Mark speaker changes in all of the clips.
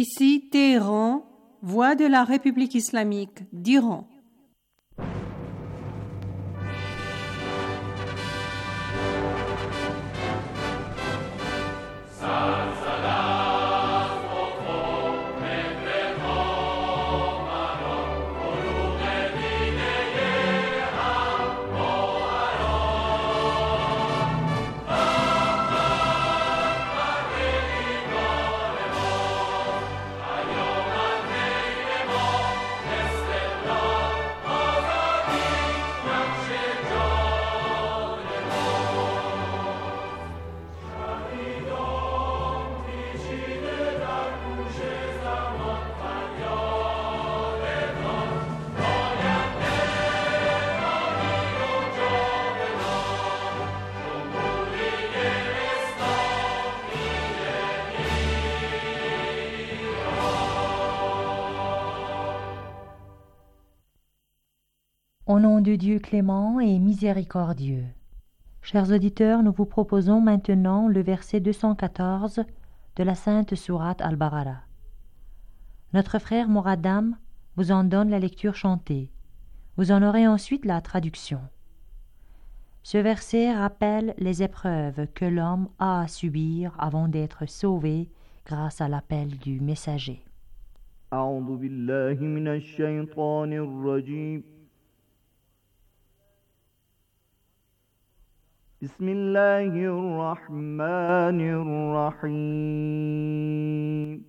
Speaker 1: Ici Téhéran, voix de la République islamique d'Iran.
Speaker 2: Au nom de Dieu clément et miséricordieux. Chers auditeurs, nous vous proposons maintenant le verset 214 de la sainte sourate Al-Baqara. Notre frère Moradam vous en donne la lecture chantée. Vous en aurez ensuite la traduction. Ce verset rappelle les épreuves que l'homme a à subir avant d'être sauvé grâce à l'appel du messager.
Speaker 3: أعوذ بالله من الشيطان الرجيم بسم الله الرحمن الرحيم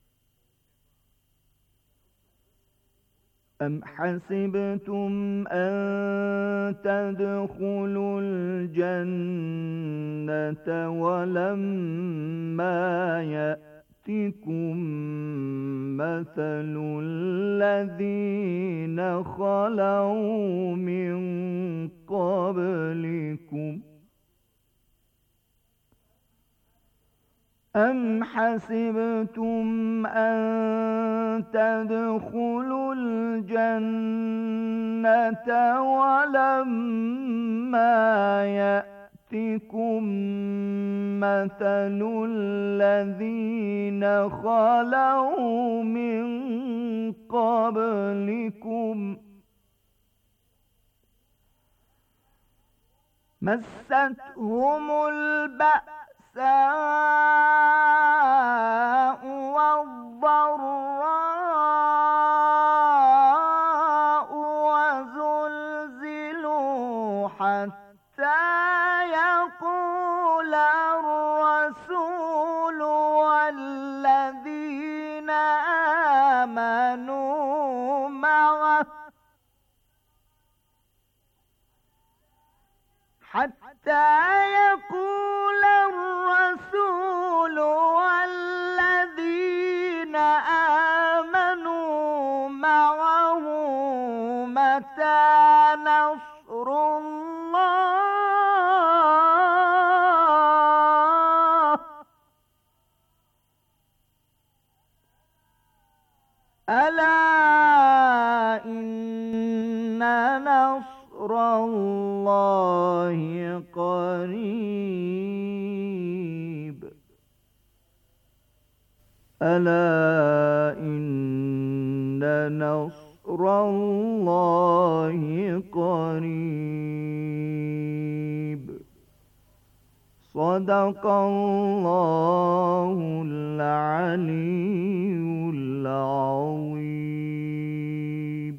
Speaker 3: أم حسبتم أن تدخلوا الجنة ولما يأتكم مثل الذين خلوا من قبلكم أم حسبتم أن تدخلوا الجنة ولما يأتكم مثل الذين خلوا من قبلكم مستهم البأساء والضراء وزلزلوا حتى يقول الرسول والذين آمنوا معه حتى يقول الرسول والذين آمنوا معه متى نصر الله ألا إن نصر الله قريب ألا إن نصر الله قريب صدق الله العلي العظيم.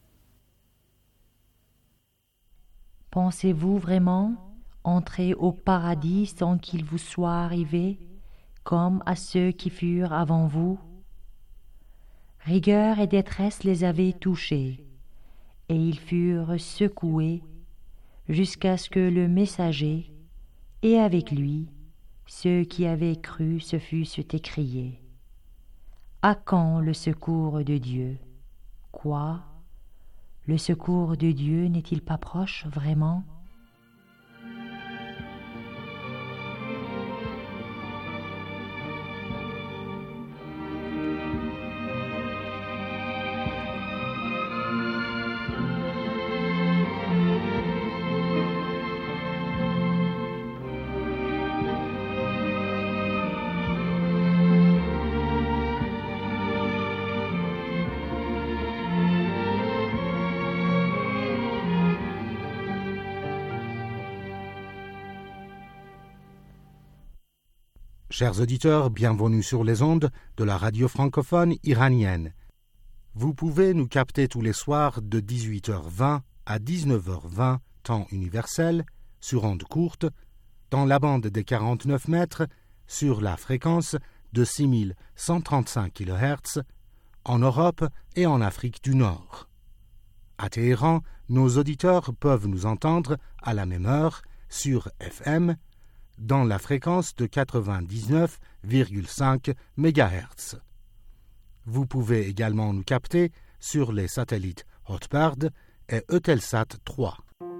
Speaker 2: Pensez-vous vraiment entrer au paradis sans qu'il vous soit arrivé, comme à ceux qui furent avant vous? Rigueur et détresse les avaient touchés, et ils furent secoués jusqu'à ce que le messager, et avec lui, ceux qui avaient cru se fussent écriés. À quand le secours de Dieu? Quoi? Le secours de Dieu n'est-il pas proche vraiment?
Speaker 4: Chers auditeurs, bienvenue sur les ondes de la radio francophone iranienne. Vous pouvez nous capter tous les soirs de 18h20 à 19h20, temps universel, sur ondes courtes, dans la bande des 49 mètres, sur la fréquence de 6135 kHz, en Europe et en Afrique du Nord. À Téhéran, nos auditeurs peuvent nous entendre à la même heure sur FM, dans la fréquence de 99,5 MHz. Vous pouvez également nous capter sur les satellites Hotbird et Eutelsat 3.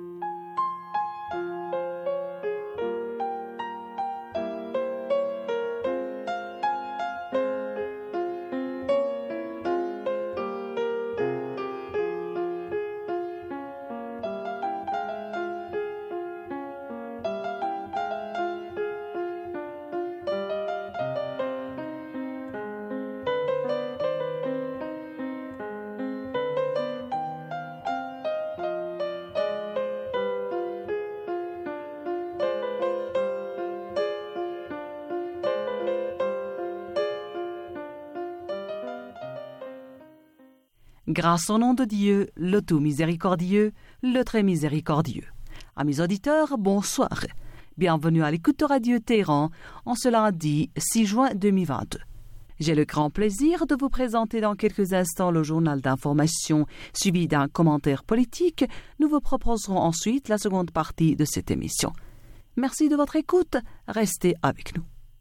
Speaker 5: Grâce au nom de Dieu, le tout miséricordieux, le très miséricordieux. Amis auditeurs, bonsoir. Bienvenue à l'écoute de Radio Téhéran en ce lundi 6 juin 2022. J'ai le grand plaisir de vous présenter dans quelques instants le journal d'information suivi d'un commentaire politique. Nous vous proposerons ensuite la seconde partie de cette émission. Merci de votre écoute. Restez avec nous.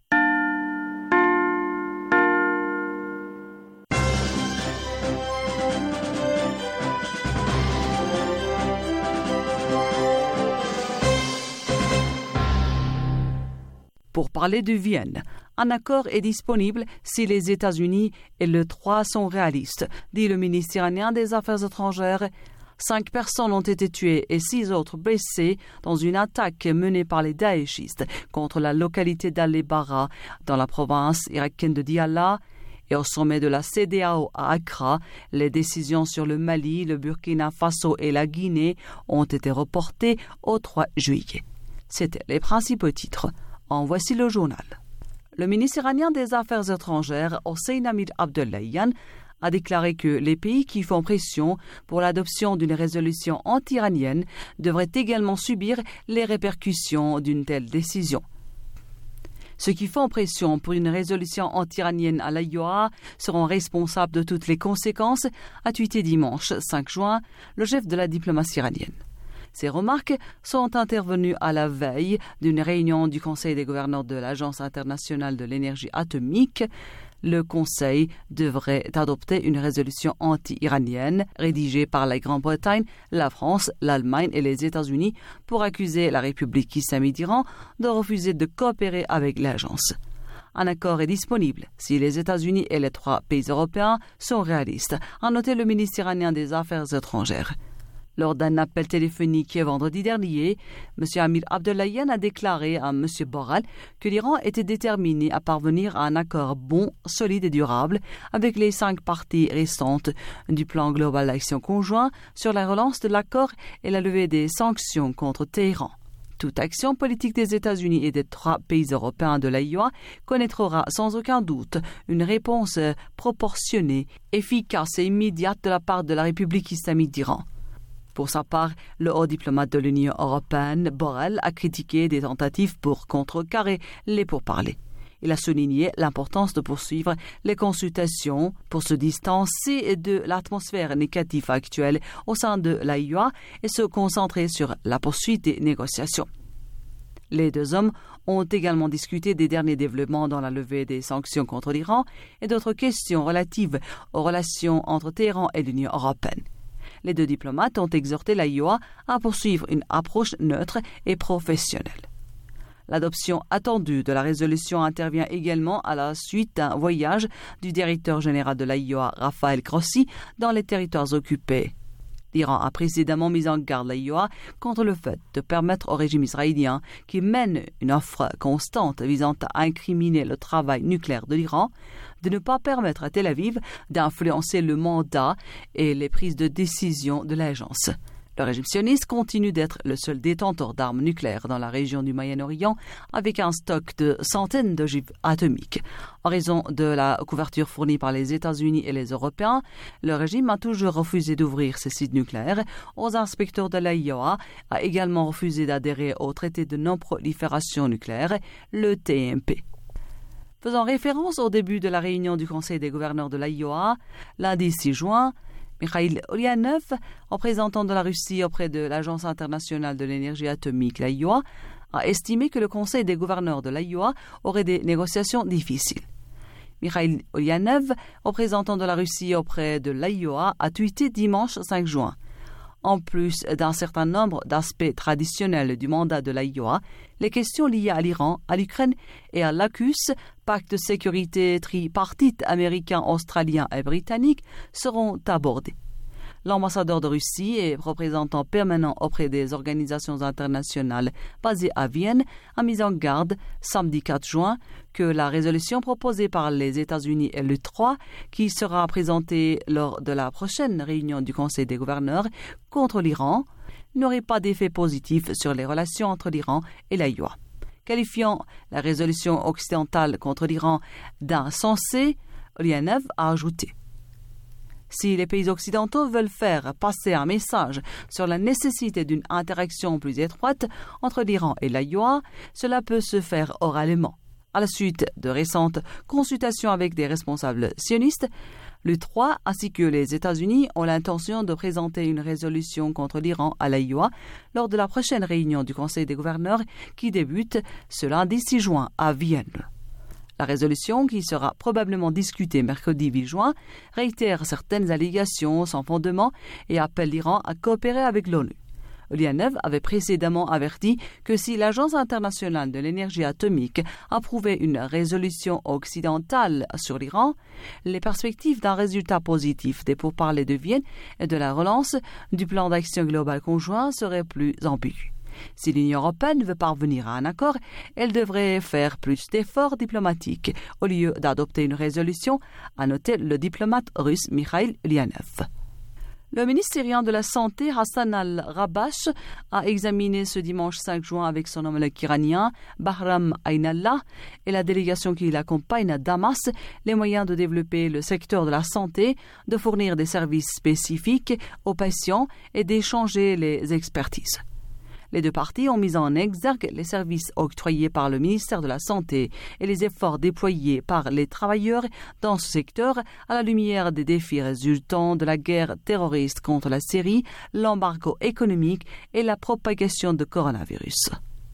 Speaker 5: Pour parler de Vienne, un accord est disponible si les États-Unis et le 3 sont réalistes, dit le ministre iranien des Affaires étrangères. 5 personnes ont été tuées et 6 autres blessées dans une attaque menée par les Daeshistes contre la localité d'Al-Bara dans la province irakienne de Diyala. Et au sommet de la CEDEAO à Accra, les décisions sur le Mali, le Burkina Faso et la Guinée ont été reportées au 3 juillet. C'étaient les principaux titres. En voici le journal. Le ministre iranien des Affaires étrangères, Hossein Amir Abdollahian, a déclaré que les pays qui font pression pour l'adoption d'une résolution anti-iranienne devraient également subir les répercussions d'une telle décision. Ceux qui font pression pour une résolution anti-iranienne à l'AIOA seront responsables de toutes les conséquences, a tweeté dimanche 5 juin le chef de la diplomatie iranienne. Ces remarques sont intervenues à la veille d'une réunion du Conseil des gouverneurs de l'Agence internationale de l'énergie atomique. Le Conseil devrait adopter une résolution anti-iranienne rédigée par la Grande-Bretagne, la France, l'Allemagne et les États-Unis pour accuser la République islamique d'Iran de refuser de coopérer avec l'agence. Un accord est disponible si les États-Unis et les 3 pays européens sont réalistes, a noté le ministre iranien des Affaires étrangères. Lors d'un appel téléphonique vendredi dernier, M. Amir Abdollahian a déclaré à M. Borrell que l'Iran était déterminé à parvenir à un accord bon, solide et durable avec les 5 parties restantes du plan global d'action conjoint sur la relance de l'accord et la levée des sanctions contre Téhéran. Toute action politique des États-Unis et des 3 pays européens de l'AIOA connaîtra sans aucun doute une réponse proportionnée, efficace et immédiate de la part de la République islamique d'Iran. Pour sa part, le haut diplomate de l'Union européenne, Borrell, a critiqué des tentatives pour contrecarrer les pourparlers. Il a souligné l'importance de poursuivre les consultations pour se distancer de l'atmosphère négative actuelle au sein de l'AIOA et se concentrer sur la poursuite des négociations. Les 2 hommes ont également discuté des derniers développements dans la levée des sanctions contre l'Iran et d'autres questions relatives aux relations entre Téhéran et l'Union européenne. Les 2 diplomates ont exhorté l'AIOA à poursuivre une approche neutre et professionnelle. L'adoption attendue de la résolution intervient également à la suite d'un voyage du directeur général de l'AIOA, Rafael Grossi, dans les territoires occupés. L'Iran a précédemment mis en garde l'AIOA contre le fait de permettre au régime israélien, qui mène une offre constante visant à incriminer le travail nucléaire de l'Iran, de ne pas permettre à Tel Aviv d'influencer le mandat et les prises de décision de l'agence. Le régime sioniste continue d'être le seul détenteur d'armes nucléaires dans la région du Moyen-Orient, avec un stock de centaines d'ogives atomiques. En raison de la couverture fournie par les États-Unis et les Européens, le régime a toujours refusé d'ouvrir ses sites nucléaires aux inspecteurs de l'AIOA, a également refusé d'adhérer au traité de non-prolifération nucléaire, le TNP. Faisant référence au début de la réunion du Conseil des gouverneurs de l'AIOA, lundi 6 juin, Mikhail Ulyanov, représentant de la Russie auprès de l'Agence internationale de l'énergie atomique, l'AIOA, a estimé que le Conseil des gouverneurs de l'AIOA aurait des négociations difficiles. Mikhail Ulyanov, représentant de la Russie auprès de l'AIOA, a tweeté dimanche 5 juin. En plus d'un certain nombre d'aspects traditionnels du mandat de l'AIOA, les questions liées à l'Iran, à l'Ukraine et à l'AUKUS, pacte de sécurité tripartite américain, australien et britannique, seront abordées. L'ambassadeur de Russie et représentant permanent auprès des organisations internationales basées à Vienne a mis en garde samedi 4 juin que la résolution proposée par les États-Unis et l'U3, qui sera présentée lors de la prochaine réunion du Conseil des gouverneurs contre l'Iran, n'aurait pas d'effet positif sur les relations entre l'Iran et l'AIOA. Qualifiant la résolution occidentale contre l'Iran d'insensée, Ulyanov a ajouté: si les pays occidentaux veulent faire passer un message sur la nécessité d'une interaction plus étroite entre l'Iran et l'AIOA, cela peut se faire oralement. À la suite de récentes consultations avec des responsables sionistes, l'U3 ainsi que les États-Unis ont l'intention de présenter une résolution contre l'Iran à l'AIOA lors de la prochaine réunion du Conseil des gouverneurs qui débute ce lundi 6 juin à Vienne. La résolution, qui sera probablement discutée mercredi 8 juin, réitère certaines allégations sans fondement et appelle l'Iran à coopérer avec l'ONU. Ulyanov avait précédemment averti que si l'Agence internationale de l'énergie atomique approuvait une résolution occidentale sur l'Iran, les perspectives d'un résultat positif des pourparlers de Vienne et de la relance du plan d'action global conjoint seraient plus ambiguës. Si l'Union européenne veut parvenir à un accord, elle devrait faire plus d'efforts diplomatiques au lieu d'adopter une résolution, a noté le diplomate russe Mikhail Ulyanov. Le ministre syrien de la Santé, Hassan al-Rabash, a examiné ce dimanche 5 juin avec son homologue iranien, Bahram Aynallah, et la délégation qui l'accompagne à Damas, les moyens de développer le secteur de la santé, de fournir des services spécifiques aux patients et d'échanger les expertises. Les deux parties ont mis en exergue les services octroyés par le ministère de la Santé et les efforts déployés par les travailleurs dans ce secteur à la lumière des défis résultant de la guerre terroriste contre la Syrie, l'embargo économique et la propagation de coronavirus.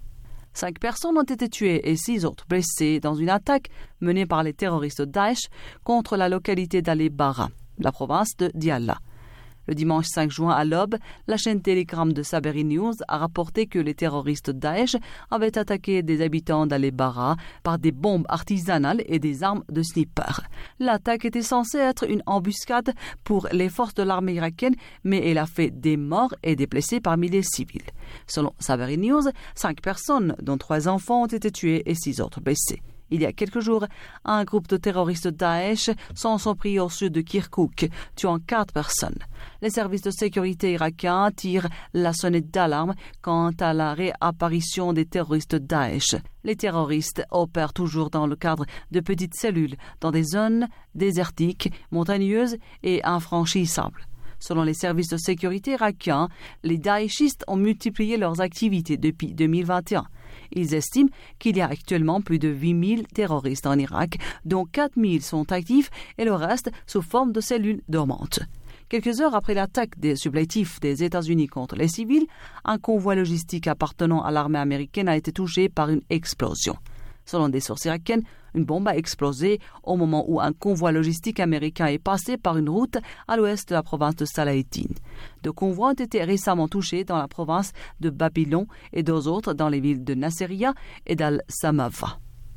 Speaker 5: 5 personnes ont été tuées et 6 autres blessées dans une attaque menée par les terroristes Daesh contre la localité d'Al-Bara, la province de Diyala. Le dimanche 5 juin à l'aube, la chaîne Telegram de Saberi News a rapporté que les terroristes Daesh avaient attaqué des habitants d'Al-Bara par des bombes artisanales et des armes de sniper. L'attaque était censée être une embuscade pour les forces de l'armée irakienne, mais elle a fait des morts et des blessés parmi les civils. Selon Saberi News, 5 personnes, dont 3 enfants, ont été tuées et 6 autres blessés. Il y a quelques jours, un groupe de terroristes Daesh s'en sont pris au sud de Kirkouk, tuant 4 personnes. Les services de sécurité irakiens tirent la sonnette d'alarme quant à la réapparition des terroristes Daesh. Les terroristes opèrent toujours dans le cadre de petites cellules dans des zones désertiques, montagneuses et infranchissables. Selon les services de sécurité irakiens, les Daeshistes ont multiplié leurs activités depuis 2021. Ils estiment qu'il y a actuellement plus de 8000 terroristes en Irak, dont 4000 sont actifs et le reste sous forme de cellules dormantes. Quelques heures après l'attaque des supplétifs des États-Unis contre les civils, un convoi logistique appartenant à l'armée américaine a été touché par une explosion. Selon des sources irakiennes, une bombe a explosé au moment où un convoi logistique américain est passé par une route à l'ouest de la province de Salahdin. 2 convois ont été récemment touchés dans la province de Babylon et 2 autres dans les villes de Nasiriyah et d'Al-Samava.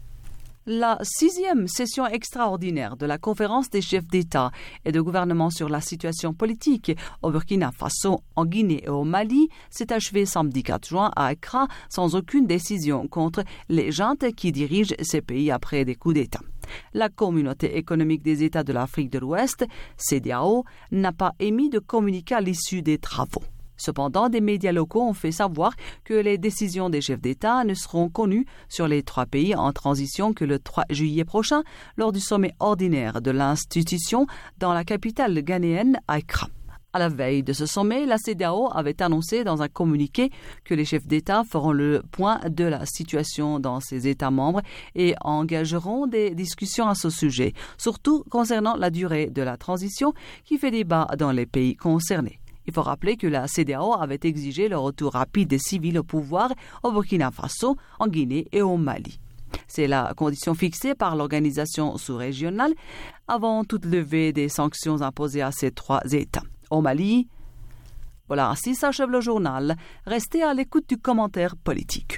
Speaker 5: La 6e session extraordinaire de la conférence des chefs d'État et de gouvernement sur la situation politique au Burkina Faso, en Guinée et au Mali s'est achevée samedi 4 juin à Accra sans aucune décision contre les juntes qui dirigent ces pays après des coups d'État. La Communauté économique des États de l'Afrique de l'Ouest, CEDEAO, n'a pas émis de communiqué à l'issue des travaux. Cependant, des médias locaux ont fait savoir que les décisions des chefs d'État ne seront connues sur les 3 pays en transition que le 3 juillet prochain lors du sommet ordinaire de l'institution dans la capitale ghanéenne, Accra. À la veille de ce sommet, la CEDEAO avait annoncé dans un communiqué que les chefs d'État feront le point de la situation dans ces États membres et engageront des discussions à ce sujet, surtout concernant la durée de la transition qui fait débat dans les pays concernés. Il faut rappeler que la CEDEAO avait exigé le retour rapide des civils au pouvoir au Burkina Faso, en Guinée et au Mali. C'est la condition fixée par l'organisation sous-régionale avant toute levée des sanctions imposées à ces 3 États. Au Mali, voilà, ainsi s'achève le journal. Restez à l'écoute du commentaire politique.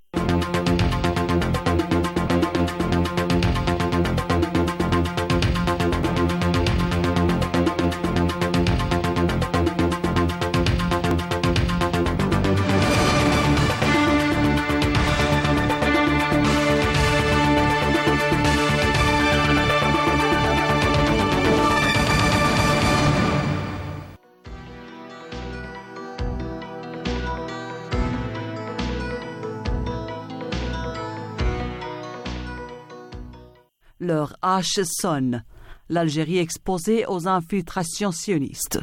Speaker 5: Leur hache sonne. L'Algérie exposée aux infiltrations sionistes.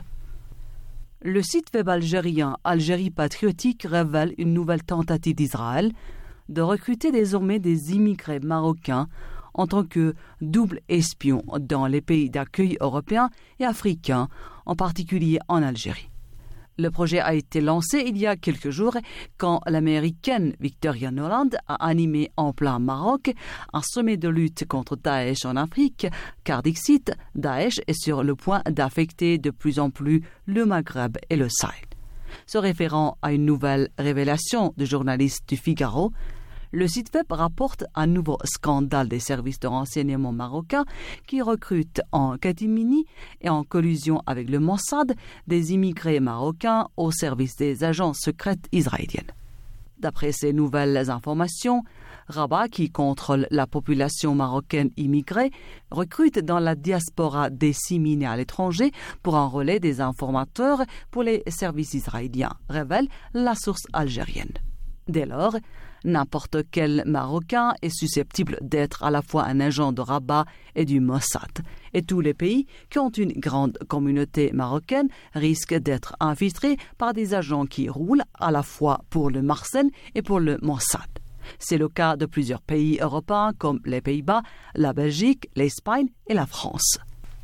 Speaker 5: Le site web algérien Algérie patriotique révèle une nouvelle tentative d'Israël de recruter désormais des immigrés marocains en tant que double espions dans les pays d'accueil européens et africains, en particulier en Algérie. Le projet a été lancé il y a quelques jours quand l'américaine Victoria Nuland a animé en plein Maroc un sommet de lutte contre Daesh en Afrique, car dixit, Daesh est sur le point d'affecter de plus en plus le Maghreb et le Sahel. Se référant à une nouvelle révélation du journaliste du Figaro, le site web rapporte un nouveau scandale des services de renseignement marocains qui recrutent en catimini et en collusion avec le Mossad des immigrés marocains au service des agences secrètes israéliennes. D'après ces nouvelles informations, Rabat, qui contrôle la population marocaine immigrée, recrute dans la diaspora disséminée à l'étranger pour enrôler des informateurs pour les services israéliens, révèle la source algérienne. Dès lors, n'importe quel Marocain est susceptible d'être à la fois un agent de Rabat et du Mossad. Et tous les pays qui ont une grande communauté marocaine risquent d'être infiltrés par des agents qui roulent à la fois pour le Marsène et pour le Mossad. C'est le cas de plusieurs pays européens comme les Pays-Bas, la Belgique, l'Espagne et la France.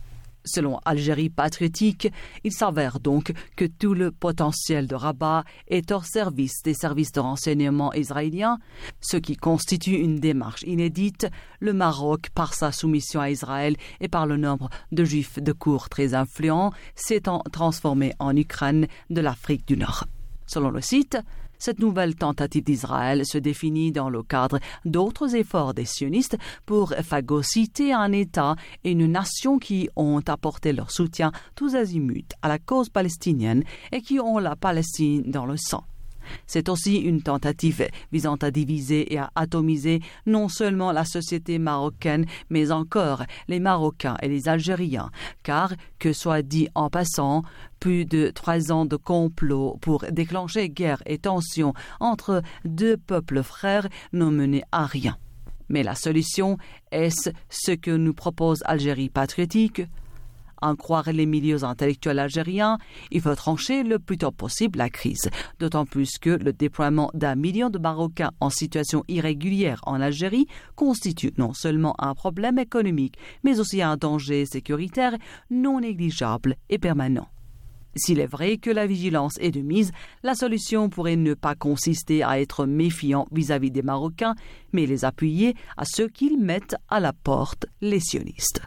Speaker 5: Selon Algérie patriotique, il s'avère donc que tout le potentiel de Rabat est hors service des services de renseignement israéliens, ce qui constitue une démarche inédite. Le Maroc, par sa soumission à Israël et par le nombre de juifs de cour très influents, s'étant transformé en Ukraine de l'Afrique du Nord. Selon le site, cette nouvelle tentative d'Israël se définit dans le cadre d'autres efforts des sionistes pour phagocyter un État et une nation qui ont apporté leur soutien tous azimuts à la cause palestinienne et qui ont la Palestine dans le sang. C'est aussi une tentative visant à diviser et à atomiser non seulement la société marocaine, mais encore les Marocains et les Algériens, car, que soit dit en passant, plus de 3 ans de complot pour déclencher guerre et tensions entre 2 peuples frères n'ont mené à rien. Mais la solution, est-ce ce que nous propose Algérie patriotique ? En croire les milieux intellectuels algériens, il faut trancher le plus tôt possible la crise, d'autant plus que le déploiement d'1 million de Marocains en situation irrégulière en Algérie constitue non seulement un problème économique, mais aussi un danger sécuritaire non négligeable et permanent. S'il est vrai que la vigilance est de mise, la solution pourrait ne pas consister à être méfiant vis-à-vis des Marocains, mais les appuyer à ce qu'ils mettent à la porte les sionistes.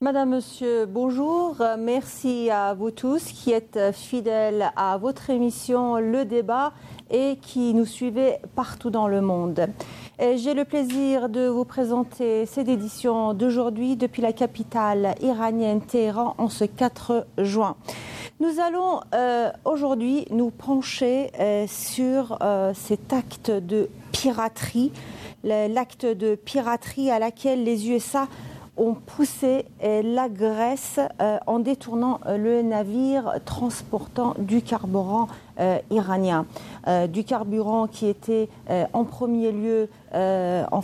Speaker 1: Madame, Monsieur, bonjour. Merci à vous tous qui êtes fidèles à votre émission Le Débat et qui nous suivez partout dans le monde. Et j'ai le plaisir de vous présenter cette édition d'aujourd'hui depuis la capitale iranienne Téhéran en ce 4 juin. Nous allons aujourd'hui nous pencher sur cet acte de piraterie, l'acte de piraterie à laquelle les USA ont poussé la Grèce en détournant le navire transportant du carburant iranien. Du carburant qui était en premier lieu dans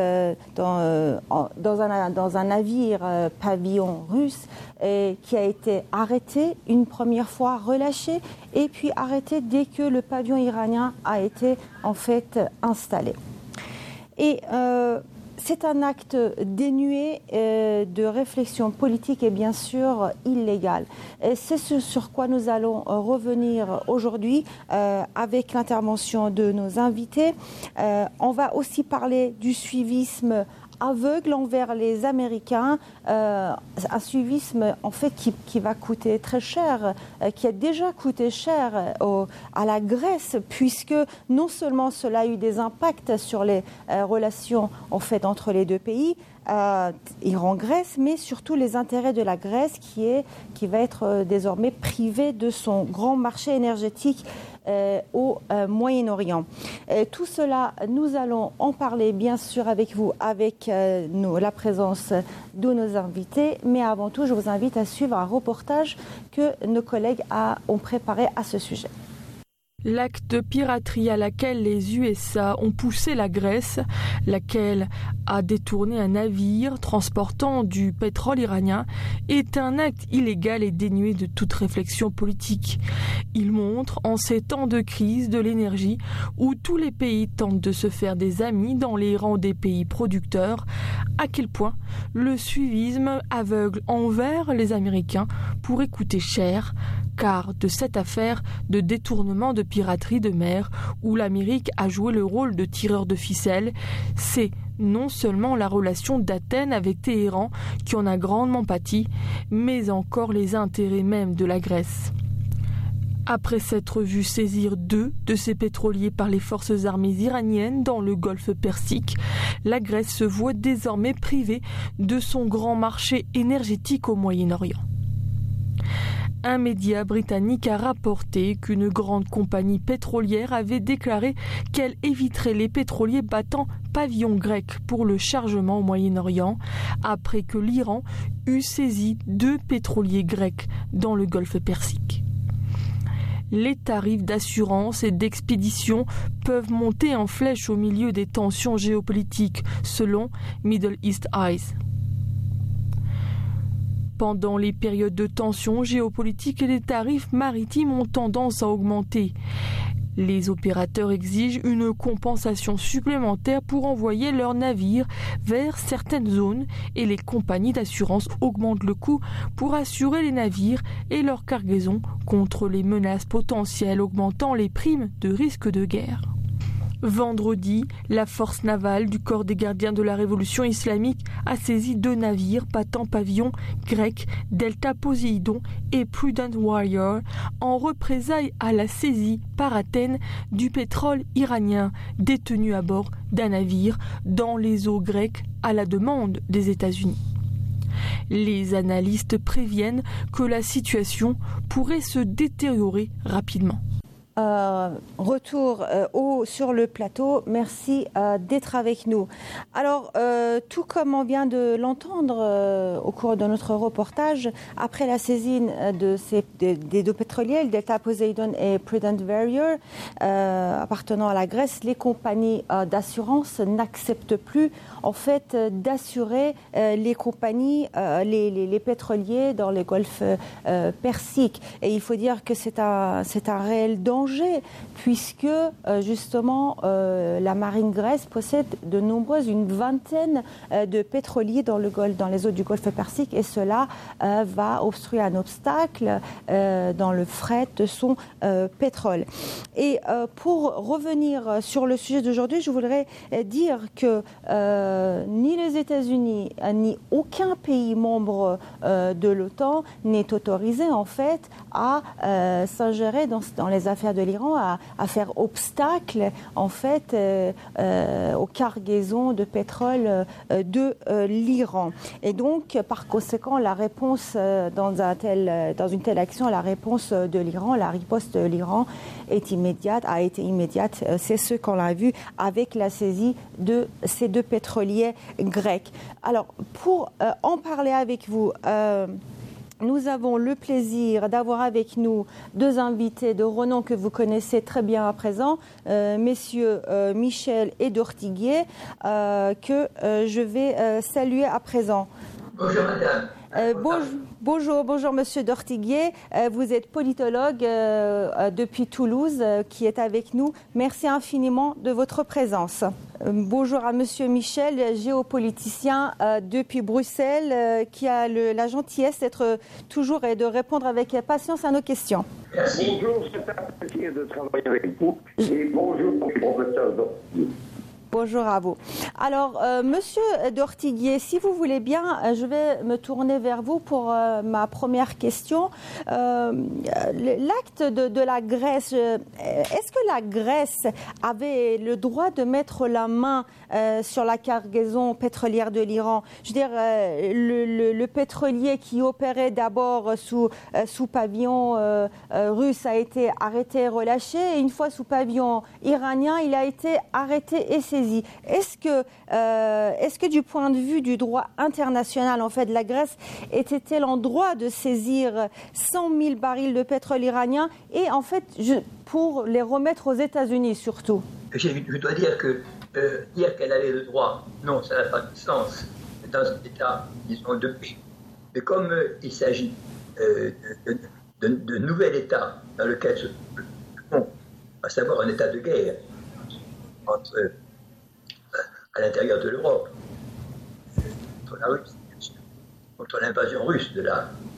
Speaker 1: un navire pavillon russe qui a été arrêté une première fois, relâché et puis arrêté dès que le pavillon iranien a été en fait installé. Et c'est un acte dénué de réflexion politique et bien sûr illégal. Et c'est ce sur quoi nous allons revenir aujourd'hui avec l'intervention de nos invités. On va aussi parler du suivisme aveugle envers les Américains, un suivisme en fait qui va coûter très cher, qui a déjà coûté cher à la Grèce, puisque non seulement cela a eu des impacts sur les relations en fait entre les deux pays, Iran-Grèce, mais surtout les intérêts de la Grèce qui va être désormais privée de son grand marché énergétique au Moyen-Orient. Tout cela, nous allons en parler bien sûr avec vous, avec la présence de nos invités, mais avant tout, je vous invite à suivre un reportage que nos collègues ont préparé à ce sujet.
Speaker 6: L'acte de piraterie à laquelle les USA ont poussé la Grèce, laquelle a détourné un navire transportant du pétrole iranien, est un acte illégal et dénué de toute réflexion politique. Il montre, en ces temps de crise de l'énergie, où tous les pays tentent de se faire des amis dans les rangs des pays producteurs, à quel point le suivisme aveugle envers les Américains pourrait coûter cher, car de cette affaire de détournement de piraterie de mer, où l'Amérique a joué le rôle de tireur de ficelle, c'est non seulement la relation d'Athènes avec Téhéran qui en a grandement pâti, mais encore les intérêts même de la Grèce. Après s'être vu saisir 2 de ses pétroliers par les forces armées iraniennes dans le golfe Persique, la Grèce se voit désormais privée de son grand marché énergétique au Moyen-Orient. Un média britannique a rapporté qu'une grande compagnie pétrolière avait déclaré qu'elle éviterait les pétroliers battant pavillon grec pour le chargement au Moyen-Orient après que l'Iran eut saisi 2 pétroliers grecs dans le golfe Persique. Les tarifs d'assurance et d'expédition peuvent monter en flèche au milieu des tensions géopolitiques, selon Middle East Eyes. Pendant les périodes de tension géopolitique, les tarifs maritimes ont tendance à augmenter. Les opérateurs exigent une compensation supplémentaire pour envoyer leurs navires vers certaines zones et les compagnies d'assurance augmentent le coût pour assurer les navires et leurs cargaisons contre les menaces potentielles, augmentant les primes de risque de guerre. Vendredi, la force navale du corps des gardiens de la révolution islamique a saisi 2 navires battant pavillon grec, Delta Poséidon et Prudent Warrior, en représailles à la saisie par Athènes du pétrole iranien détenu à bord d'un navire dans les eaux grecques à la demande des États-Unis. Les analystes préviennent que la situation pourrait se détériorer rapidement.
Speaker 1: Retour sur le plateau. Merci d'être avec nous. Alors, tout comme on vient de l'entendre au cours de notre reportage, après la saisine des 2 pétroliers, le Delta Poséidon et Prudent Warrior, appartenant à la Grèce, les compagnies d'assurance n'acceptent plus en fait d'assurer les compagnies, les pétroliers dans le golfe Persique. Et il faut dire que c'est un réel danger danger puisque justement la marine grecque possède une vingtaine de pétroliers dans les eaux du Golfe Persique et cela va obstruer un obstacle dans le fret de son pétrole. Et pour revenir sur le sujet d'aujourd'hui, je voudrais dire que ni les États-Unis ni aucun pays membre de l'OTAN n'est autorisé en fait à s'ingérer dans les affaires de l'Iran, à faire obstacle en fait aux cargaisons de pétrole de l'Iran. Et donc par conséquent la réponse dans une telle action, la réponse de l'Iran, la riposte de l'Iran a été immédiate. C'est ce qu'on a vu avec la saisie de ces deux pétroliers grecs. Alors pour en parler avec vous, nous avons le plaisir d'avoir avec nous deux invités de renom que vous connaissez très bien à présent, messieurs Michel et d'Ortiguier, que je vais saluer à présent.
Speaker 7: Bonjour madame.
Speaker 1: Bonjour Monsieur d'Ortiguier. Vous êtes politologue depuis Toulouse qui est avec nous. Merci infiniment de votre présence. Bonjour à Monsieur Michel, géopoliticien depuis Bruxelles, qui a la gentillesse d'être toujours et de répondre avec patience à nos questions.
Speaker 7: Merci.
Speaker 8: Bonjour, c'est un plaisir de travailler avec vous. Et bonjour au professeur d'Ortiguier.
Speaker 1: Bonjour à vous. Alors, Monsieur d'Ortiguier, si vous voulez bien, je vais me tourner vers vous pour ma première question. L'acte de la Grèce, est-ce que la Grèce avait le droit de mettre la main sur la cargaison pétrolière de l'Iran? Je veux dire, le pétrolier qui opérait d'abord sous pavillon russe a été arrêté et relâché, et une fois sous pavillon iranien, il a été arrêté et saisi. Est-ce que du point de vue du droit international, en fait, la Grèce était-elle en droit de saisir 100 000 barils de pétrole iranien et en fait pour les remettre aux États-Unis surtout?
Speaker 7: Je dois dire que dire qu'elle avait le droit, non, ça n'a pas de sens dans un État, disons, de paix. Mais comme il s'agit de nouvel État dans lequel se trouve, à savoir un État de guerre à l'intérieur de l'Europe, contre la Russie, contre l'invasion russe de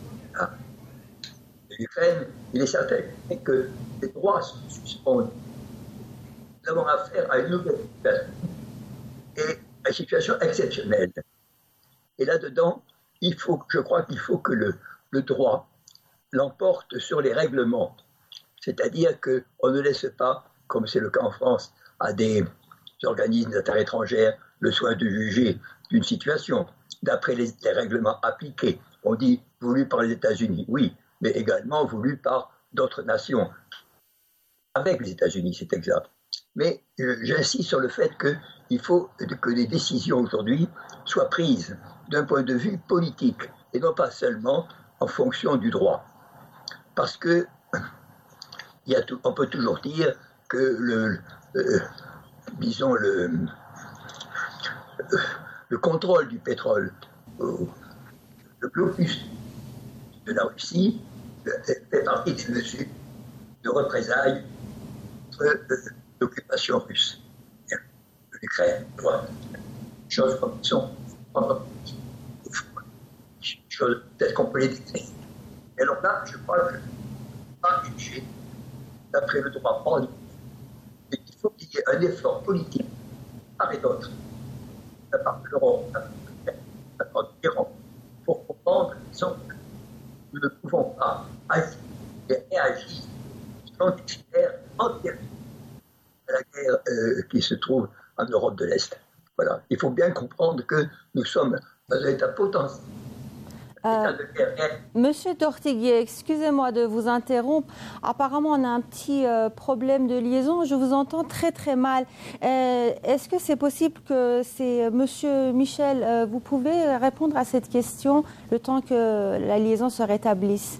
Speaker 7: l'Ukraine, il est certain que les droits sont suspendus. Nous avons affaire à une nouvelle situation et à une situation exceptionnelle. Et là-dedans, je crois qu'il faut que le droit l'emporte sur les règlements. C'est-à-dire qu'on ne laisse pas, comme c'est le cas en France, à des organismes d'affaires étrangères le soin de juger d'une situation d'après les règlements appliqués. On dit voulu par les États-Unis, oui, mais également voulu par d'autres nations. Avec les États-Unis, c'est exact. Mais j'insiste sur le fait qu'il faut que les décisions aujourd'hui soient prises d'un point de vue politique et non pas seulement en fonction du droit. Parce que on peut toujours dire que disons le contrôle du pétrole, le blocus de la Russie fait partie des mesures de représailles contre l'occupation russe de l'Ukraine. Choses comme sont choses peut-être qu'on peut les décrire. Et alors là, je crois que pas juger d'après le droit ordinaire. Et il faut qu'il y ait un effort politique par et d'autre, de la part de l'Europe, de la part de l'Iran, pour comprendre que nous ne pouvons pas agir et réagir sans experts entièrement à la guerre qui se trouve en Europe de l'Est. Voilà. Il faut bien comprendre que nous sommes dans un état potentiel.
Speaker 1: Monsieur d'Ortiguier, excusez-moi de vous interrompre. Apparemment, on a un petit problème de liaison. Je vous entends très très mal. Est-ce que c'est possible que Monsieur Michel, vous pouvez répondre à cette question le temps que la liaison se rétablisse?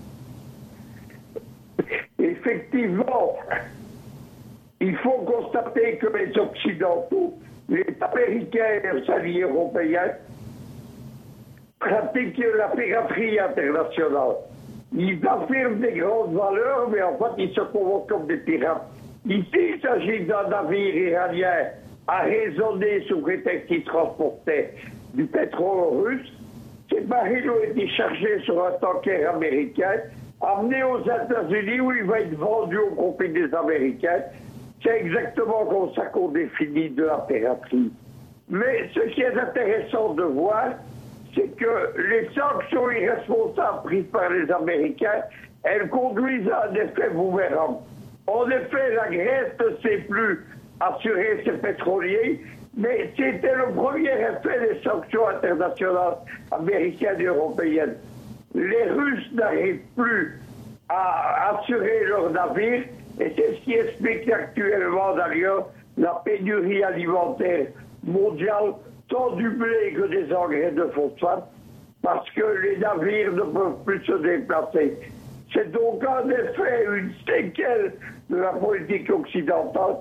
Speaker 8: Effectivement, il faut constater que les Occidentaux, les Américains et les alliés européens pratiquent la piraterie internationale. Ils affirment des grandes valeurs, mais en fait, ils se comportent comme des pirates. Ici, il s'agit d'un navire iranien arraisonné sous prétexte qu'il transportait du pétrole russe. Ces barils ont été chargés sur un tanker américain, amenés aux États-Unis où il va être vendu au profit des Américains. C'est exactement comme ça qu'on définit de la piraterie. Mais ce qui est intéressant de voir, c'est que les sanctions irresponsables prises par les Américains, elles conduisent à un effet boomerang. En effet, la Grèce ne sait plus assurer ses pétroliers, mais c'était le premier effet des sanctions internationales américaines et européennes. Les Russes n'arrivent plus à assurer leurs navires, et c'est ce qui explique actuellement d'ailleurs la pénurie alimentaire mondiale, tant du blé que des engrais de phosphate, parce que les navires ne peuvent plus se déplacer. C'est donc en effet une séquelle de la politique occidentale.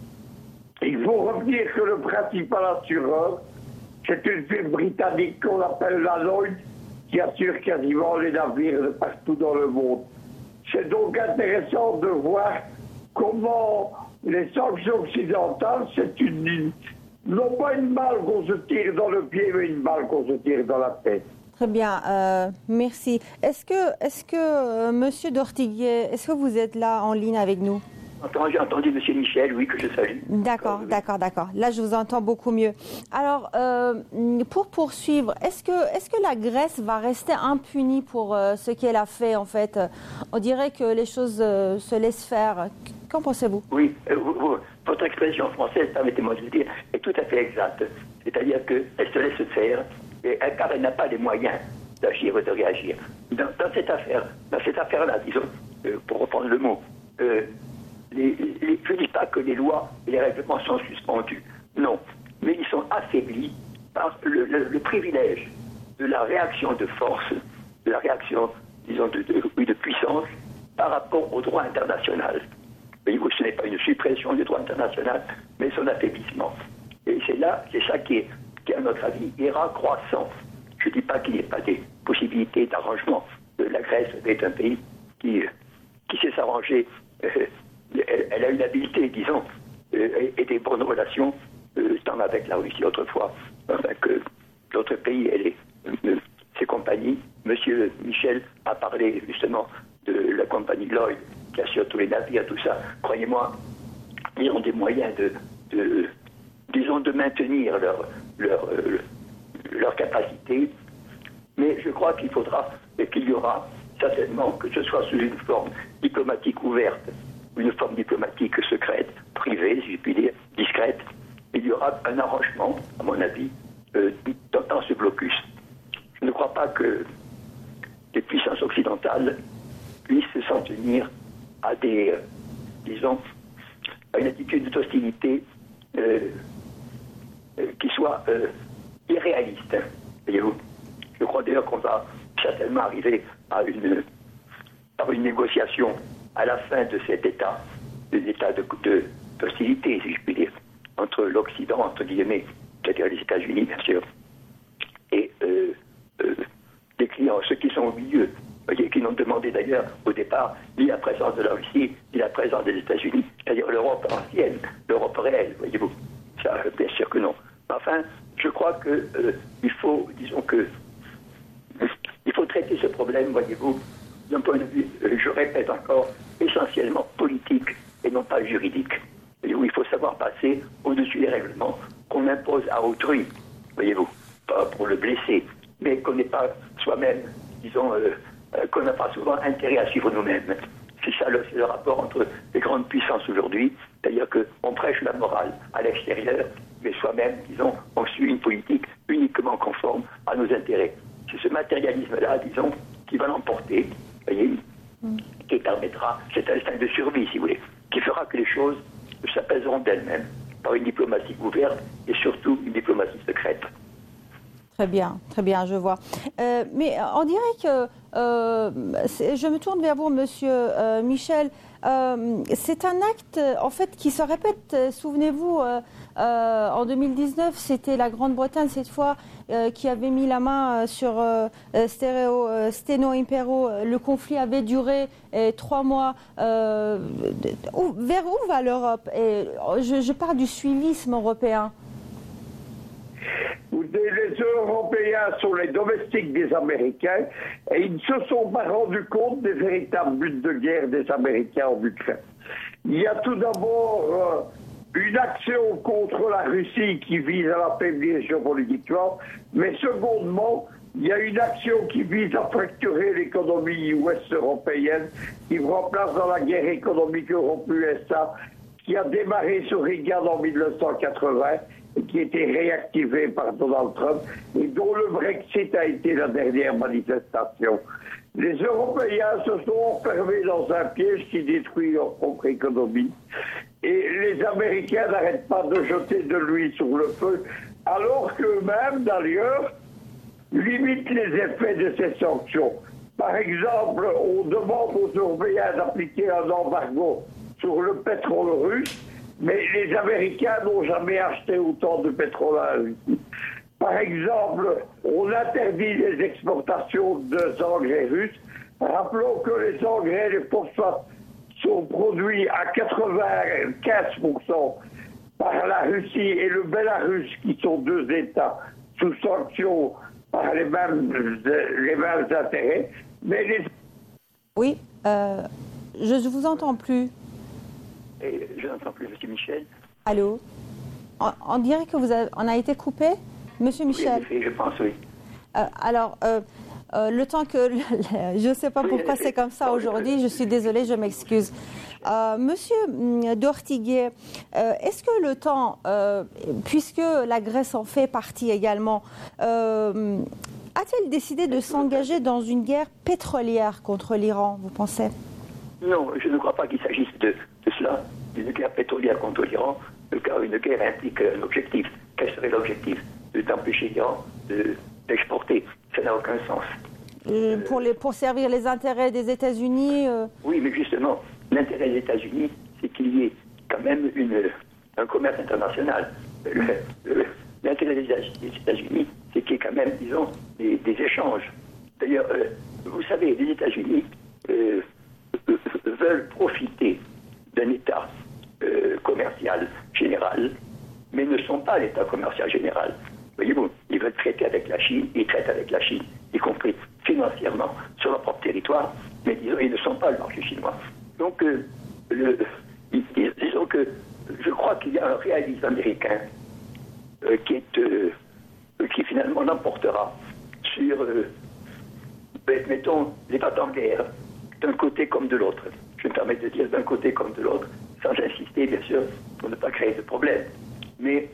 Speaker 8: Il faut retenir que le principal assureur, c'est une firme britannique qu'on appelle la Lloyd, qui assure quasiment les navires de partout dans le monde. C'est donc intéressant de voir comment les sanctions occidentales, c'est non pas une balle qu'on se tire dans le pied, mais une balle qu'on se tire dans la tête.
Speaker 1: Très bien, merci. Est-ce que Monsieur d'Ortiguier, est-ce que vous êtes là en ligne avec nous?
Speaker 9: J'ai entendu Monsieur Michel, oui, que je salue.
Speaker 1: D'accord. Là, je vous entends beaucoup mieux. Alors, pour poursuivre, est-ce que la Grèce va rester impunie pour ce qu'elle a fait, en fait? On dirait que les choses se laissent faire. Qu'en pensez-vous?
Speaker 9: Oui, votre expression française, permettez-moi de le dire, est tout à fait exacte. C'est-à-dire qu'elle se laisse faire, car elle n'a pas les moyens d'agir ou de réagir. Dans cette affaire-là, disons, pour reprendre le mot, je ne dis pas que les lois et les règlements sont suspendus. Non. Mais ils sont affaiblis par le privilège de la réaction de force, de la réaction, disons, de puissance par rapport au droit international. Voyez-vous, ce n'est pas une suppression du droit international, mais son affaiblissement. Et c'est ça qui, à notre avis, ira croissant. Je ne dis pas qu'il n'y ait pas des possibilités d'arrangement. La Grèce est un pays qui sait s'arranger. Elle a une habileté, disons, et des bonnes relations, tant avec la Russie autrefois, que d'autres pays, ses compagnies. Monsieur Michel a parlé justement de la compagnie Lloyd, qui assure tous les navires, tout ça. Croyez-moi, ils ont des moyens de maintenir leur capacité, mais je crois qu'il faudra, et qu'il y aura certainement, que ce soit sous une forme diplomatique ouverte, une forme diplomatique secrète, privée, si je puis dire, discrète, il y aura un arrangement, à mon avis, dans ce blocus. Je ne crois pas que les puissances occidentales puissent s'en tenir à à une attitude d'hostilité qui soit irréaliste. Voyez-vous, je crois d'ailleurs qu'on va certainement arriver à une négociation à la fin de cet état d'hostilité, si je puis dire, entre l'Occident, entre guillemets, c'est-à-dire les États-Unis, bien sûr, et des clients, ceux qui sont au milieu, voyez, qui n'ont demandé d'ailleurs au départ ni la présence de la Russie, ni la présence des États-Unis, c'est-à-dire l'Europe ancienne, l'Europe réelle, voyez-vous. Ça, bien sûr que non. Enfin, je crois que il faut traiter ce problème, voyez-vous, d'un point de vue, je répète encore, essentiellement politique et non pas juridique. Voyez-vous, il faut savoir passer au-dessus des règlements qu'on impose à autrui, voyez-vous, pas pour le blesser, mais qu'on n'est pas soi-même, disons, qu'on n'a pas souvent intérêt à suivre nous-mêmes. C'est ça le rapport entre les grandes puissances aujourd'hui, c'est-à-dire qu'on prêche la morale à l'extérieur, mais soi-même, disons, on suit une politique uniquement conforme à nos intérêts. C'est ce matérialisme-là, disons, qui va l'emporter, voyez, qui permettra, cet instinct de survie, si vous voulez, qui fera que les choses s'apaiseront d'elles-mêmes par une diplomatie ouverte et surtout une diplomatie secrète.
Speaker 1: Très bien, je vois. Mais on dirait que, je me tourne vers vous, Monsieur Michel, c'est un acte en fait qui se répète. Souvenez-vous, en 2019, c'était la Grande-Bretagne cette fois qui avait mis la main sur Steno Impero. Le conflit avait duré 3 mois. Vers où va l'Europe? Je parle du suivisme européen.
Speaker 8: Les Européens sont les domestiques des Américains et ils ne se sont pas rendus compte des véritables buts de guerre des Américains en Ukraine. Il y a tout d'abord une action contre la Russie qui vise à l'affaiblir géopolitiquement, mais secondement, il y a une action qui vise à fracturer l'économie ouest-européenne, qui prend place dans la guerre économique Europe-USA, qui a démarré sous Reagan en 1980 et qui a été réactivée par Donald Trump et dont le Brexit a été la dernière manifestation. Les Européens se sont enfermés dans un piège qui détruit leur propre économie et les Américains n'arrêtent pas de jeter de l'huile sur le feu, alors qu'eux-mêmes, d'ailleurs, limitent les effets de ces sanctions. Par exemple, on demande aux Européens d'appliquer un embargo sur le pétrole russe, mais les Américains n'ont jamais acheté autant de pétrole à la Russie. Par exemple, on interdit les exportations de engrais russes. Rappelons que les engrais, les phosphates, sont produits à 95% par la Russie et le Bélarus, qui sont 2 États sous sanction par les mêmes intérêts. Mais les...
Speaker 1: Oui, je ne vous entends plus.
Speaker 9: Je n'entends plus, Monsieur Michel.
Speaker 1: Allô? On dirait que on a été coupé, Monsieur Michel.
Speaker 9: Oui, je pense, oui.
Speaker 1: Alors, le temps que... je ne sais pas pourquoi c'est comme ça aujourd'hui, je suis désolée, je m'excuse. Monsieur d'Ortiguet, est-ce que le temps, puisque la Grèce en fait partie également, a-t-elle décidé de s'engager dans une guerre pétrolière contre l'Iran, vous pensez?
Speaker 9: Non, je ne crois pas qu'il s'agisse de cela, d'une guerre pétrolière contre l'Iran, car une guerre implique un objectif. Quel serait l'objectif? D'empêcher l'Iran d'exporter. Ça n'a aucun sens.
Speaker 1: Pour servir les intérêts des États-Unis
Speaker 9: Oui, mais justement, l'intérêt des États-Unis, c'est qu'il y ait quand même un commerce international. L'intérêt des États-Unis, c'est qu'il y ait quand même, disons, des échanges. D'ailleurs, vous savez, les États-Unis veulent profiter d'un État commercial général, mais ne sont pas l'État commercial général. Voyez-vous, ils veulent traiter avec la Chine, ils traitent avec la Chine, y compris financièrement, sur leur propre territoire, mais disons, ils ne sont pas le marché chinois. Donc, disons que je crois qu'il y a un réalisme américain qui finalement l'emportera sur, mettons, les pas en guerre, d'un côté comme de l'autre. Je me permets de dire d'un côté comme de l'autre, sans insister, bien sûr, pour ne pas créer de problème. Mais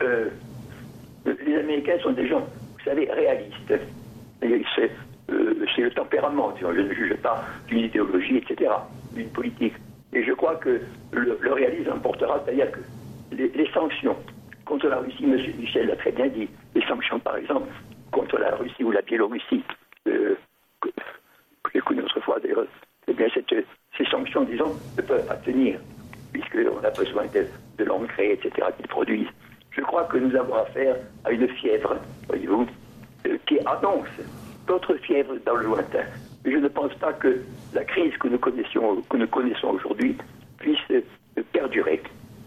Speaker 9: les Américains sont des gens, vous savez, réalistes. C'est le tempérament, disons. Je ne juge pas d'une idéologie, etc., d'une politique. Et je crois que le réalisme emportera, c'est-à-dire que les sanctions contre la Russie, M. Michel l'a très bien dit, les sanctions, par exemple, contre la Russie ou la Biélorussie, que j'ai connues autrefois d'ailleurs, eh bien, ces sanctions, disons, ne peuvent pas tenir, puisqu'on a besoin de l'engrais, etc., qu'ils produisent. Je crois que nous avons affaire à une fièvre, voyez-vous, qui annonce d'autres fièvres dans le lointain. Mais je ne pense pas que la crise que nous connaissons aujourd'hui puisse perdurer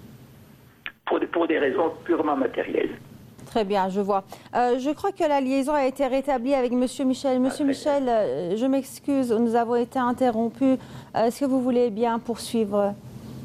Speaker 9: pour des raisons purement matérielles.
Speaker 1: Très bien, je vois. Je crois que la liaison a été rétablie avec Monsieur Michel. Monsieur Michel, je m'excuse, nous avons été interrompus. Est-ce que vous voulez bien poursuivre?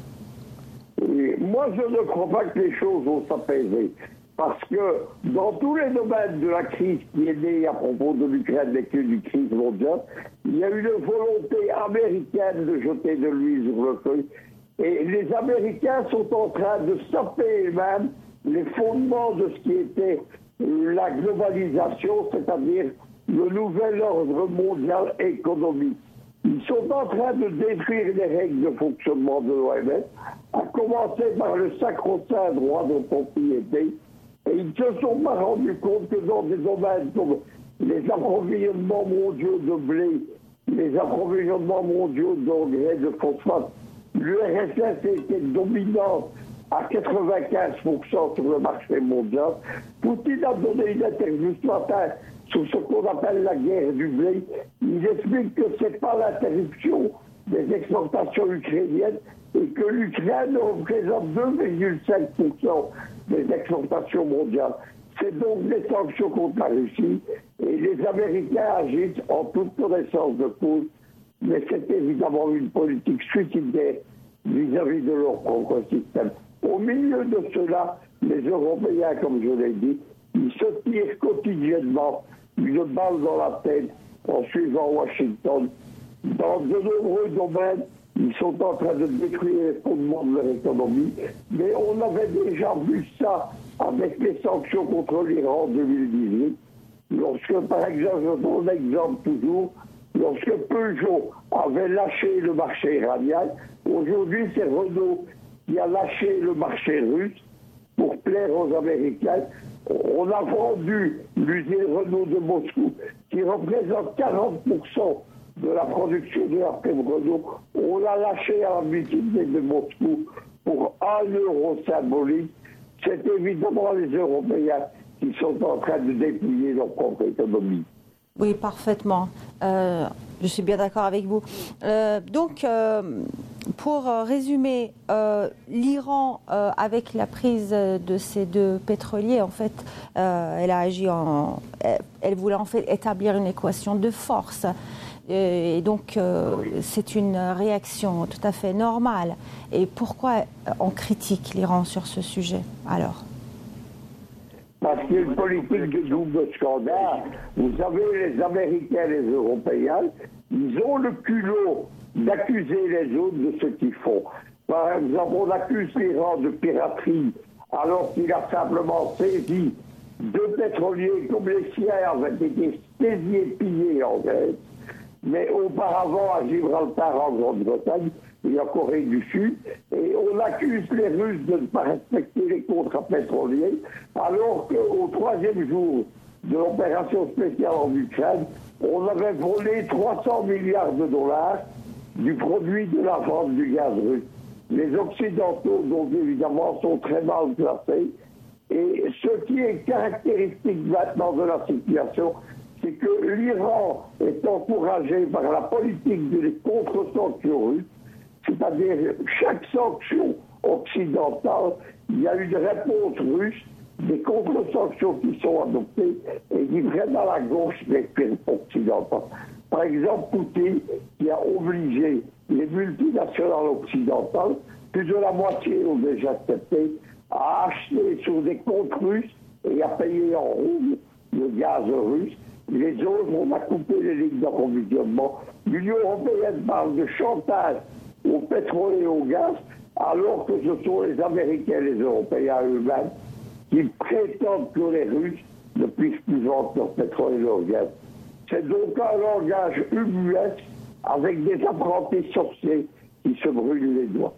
Speaker 8: Oui, moi, je ne crois pas que les choses vont s'apaiser. Parce que dans tous les domaines de la crise qui est née à propos de l'Ukraine et d'une crise mondiale, il y a une volonté américaine de jeter de l'huile sur le feu. Et les Américains sont en train de saper eux-mêmes les fondements de ce qui était la globalisation, c'est-à-dire le nouvel ordre mondial économique. Ils sont en train de détruire les règles de fonctionnement de l'OMS, à commencer par le sacro-saint droit de propriété. Et ils ne se sont pas rendus compte que dans des domaines comme les approvisionnements mondiaux de blé, les approvisionnements mondiaux d'engrais, de phosphate, l'URSS était dominante à 95% sur le marché mondial. Poutine a donné une interview ce matin sur ce qu'on appelle la guerre du blé. Il explique que ce n'est pas l'interruption des exportations ukrainiennes et que l'Ukraine représente 2,5% des exportations mondiales. C'est donc des sanctions contre la Russie et les Américains agissent en toute connaissance de cause, mais c'est évidemment une politique suicidaire vis-à-vis de leur propre système. Au milieu de cela, les Européens, comme je l'ai dit, ils se tirent quotidiennement une balle dans la tête en suivant Washington. Dans de nombreux domaines, ils sont en train de détruire les fondements de leur économie, mais on avait déjà vu ça avec les sanctions contre l'Iran en 2018. Lorsque, par exemple, je donne l'exemple toujours, lorsque Peugeot avait lâché le marché iranien, aujourd'hui c'est Renault qui a lâché le marché russe pour plaire aux Américains. On a vendu l'usine Renault de Moscou, qui représente 40% de la production de la firme Renault. On l'a lâché à la mutualité de Moscou pour 1 euro symbolique. C'est évidemment les Européens qui sont en train de dépouiller leur propre économie.
Speaker 1: Oui, parfaitement. Je suis bien d'accord avec vous. Donc, pour résumer, l'Iran, avec la prise de ces deux pétroliers, en fait, elle a agi elle voulait en fait établir une équation de force. Et donc, c'est une réaction tout à fait normale. Et pourquoi on critique l'Iran sur ce sujet, alors ?
Speaker 8: Parce qu'il y a une politique de double scandale. Vous savez, les Américains et les Européens, ils ont le culot d'accuser les autres de ce qu'ils font. Par exemple, on accuse l'Iran de piraterie, alors qu'il a simplement saisi 2 pétroliers comme les siens avaient été saisis et pillés en Grèce. Mais auparavant, à Gibraltar, en Grande-Bretagne, et en Corée du Sud, et on accuse les Russes de ne pas respecter les contrats pétroliers, alors qu'au 3e jour de l'opération spéciale en Ukraine, on avait volé 300 milliards de dollars du produit de la vente du gaz russe. Les Occidentaux, donc évidemment, sont très mal placés, et ce qui est caractéristique maintenant de la situation, c'est que l'Iran est encouragé par la politique des contre-sanctions russes, c'est-à-dire chaque sanction occidentale, il y a une réponse russe, des contre-sanctions qui sont adoptées et qui prennent à la gauche des firmes occidentales. Par exemple, Poutine, qui a obligé les multinationales occidentales, plus de la moitié ont déjà accepté, à acheter sur des comptes russes et à payer en rouble le gaz russe. Les autres, on a coupé les lignes d'approvisionnement. L'Union européenne parle de chantage au pétrole et au gaz, alors que ce sont les Américains et les Européens eux-mêmes qui prétendent que les Russes ne puissent plus vendre leur pétrole et leur gaz. C'est donc un langage ubuesque avec des apprentis sorciers qui se brûlent les doigts.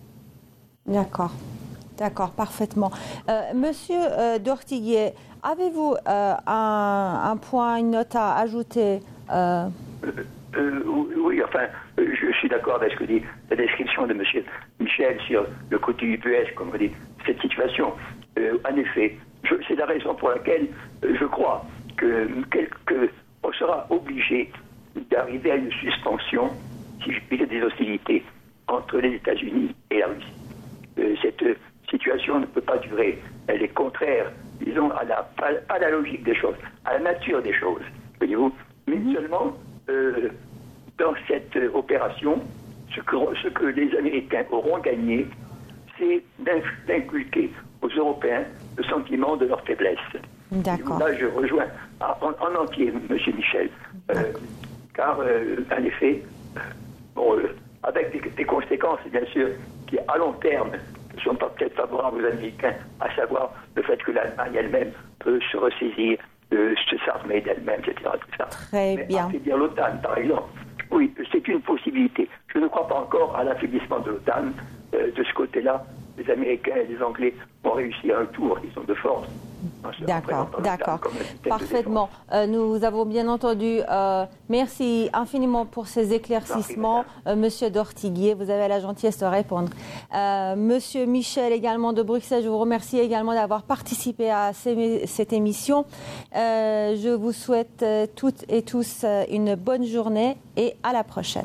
Speaker 1: D'accord, parfaitement. Monsieur d'Ortiguier, avez-vous un point, une note à ajouter
Speaker 9: Oui, enfin, je suis d'accord avec ce que dit la description de M. Michel sur le côté ubuesque, comme vous dites, cette situation. En effet, c'est la raison pour laquelle je crois qu'on sera obligé d'arriver à une suspension, si je puis dire, des hostilités entre les États-Unis et la Russie. Cette situation ne peut pas durer. Elle est contraire, disons, à la logique des choses, à la nature des choses, voyez-vous. Mais seulement, dans cette opération, ce que les Américains auront gagné, c'est d'inculquer aux Européens le sentiment de leur faiblesse.
Speaker 1: D'accord.
Speaker 9: Là, je rejoins en entier M. Michel, car, en effet, avec des conséquences, bien sûr, qui, à long terme, ne sont pas peut-être favorables aux Américains, à savoir le fait que l'Allemagne elle-même peut se ressaisir, s'armer d'elle-même, etc. Tout ça.
Speaker 1: Très bien.
Speaker 9: Mais dire l'OTAN, par exemple, oui, c'est une possibilité. Je ne crois pas encore à l'affaiblissement de l'OTAN. De ce côté-là, les Américains et les Anglais ont réussi à un tour, ils sont de force.
Speaker 1: D'accord. Parfaitement. Nous avons bien entendu. Merci infiniment pour ces éclaircissements, Monsieur d'Ortiguier. Vous avez la gentillesse de répondre. Monsieur Michel, également de Bruxelles, je vous remercie également d'avoir participé à cette émission. Je vous souhaite toutes et tous une bonne journée et à la prochaine.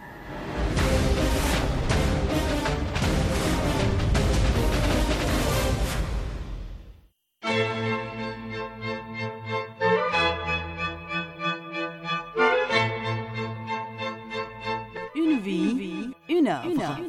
Speaker 5: Une vie, une œuvre.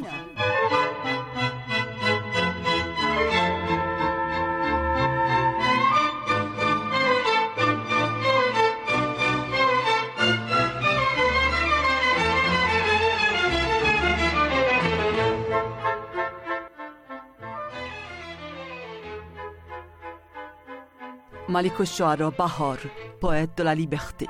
Speaker 5: Malikoshwara Bahar, poète de la liberté.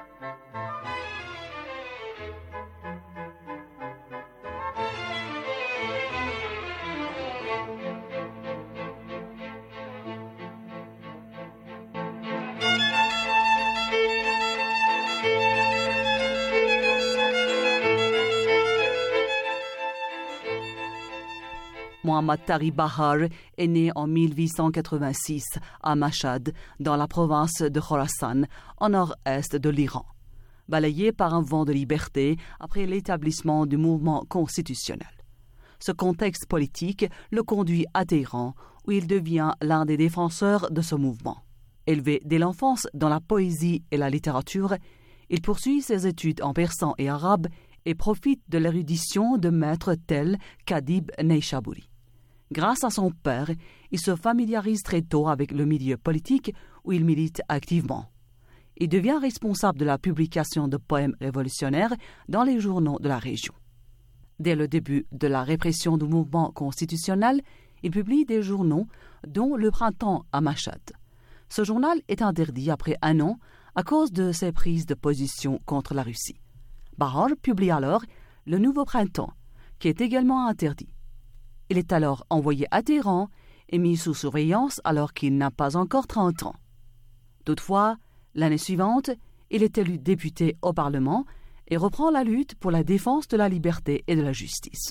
Speaker 5: Mohammad Tari Bahar est né en 1886 à Mashhad, dans la province de Khorasan, au nord-est de l'Iran. Balayé par un vent de liberté après l'établissement du mouvement constitutionnel. Ce contexte politique le conduit à Téhéran, où il devient l'un des défenseurs de ce mouvement. Élevé dès l'enfance dans la poésie et la littérature, il poursuit ses études en persan et arabe et profite de l'érudition de maîtres tels qu'Adib Neyshaburi. Grâce à son père, il se familiarise très tôt avec le milieu politique où il milite activement. Il devient responsable de la publication de poèmes révolutionnaires dans les journaux de la région. Dès le début de la répression du mouvement constitutionnel, il publie des journaux, dont Le Printemps à Mashhad. Ce journal est interdit après un an à cause de ses prises de position contre la Russie. Bahar publie alors Le Nouveau Printemps, qui est également interdit. Il est alors envoyé à Téhéran et mis sous surveillance alors qu'il n'a pas encore 30 ans. Toutefois, l'année suivante, il est élu député au Parlement et reprend la lutte pour la défense de la liberté et de la justice.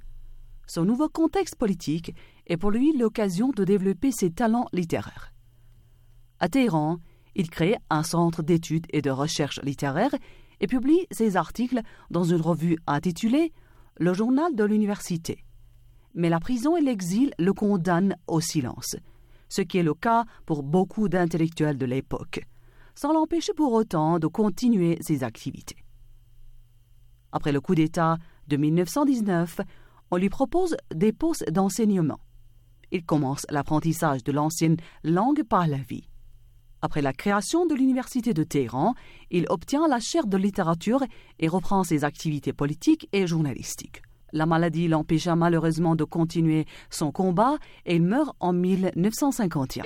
Speaker 5: Son nouveau contexte politique est pour lui l'occasion de développer ses talents littéraires. À Téhéran, il crée un centre d'études et de recherche littéraire et publie ses articles dans une revue intitulée « Le journal de l'université ». Mais la prison et l'exil le condamnent au silence, ce qui est le cas pour beaucoup d'intellectuels de l'époque, sans l'empêcher pour autant de continuer ses activités. Après le coup d'État de 1919, on lui propose des postes d'enseignement. Il commence l'apprentissage de l'ancienne langue pahlavi. Après la création de l'université de Téhéran, il obtient la chaire de littérature et reprend ses activités politiques et journalistiques. La maladie l'empêcha malheureusement de continuer son combat et il meurt en 1951.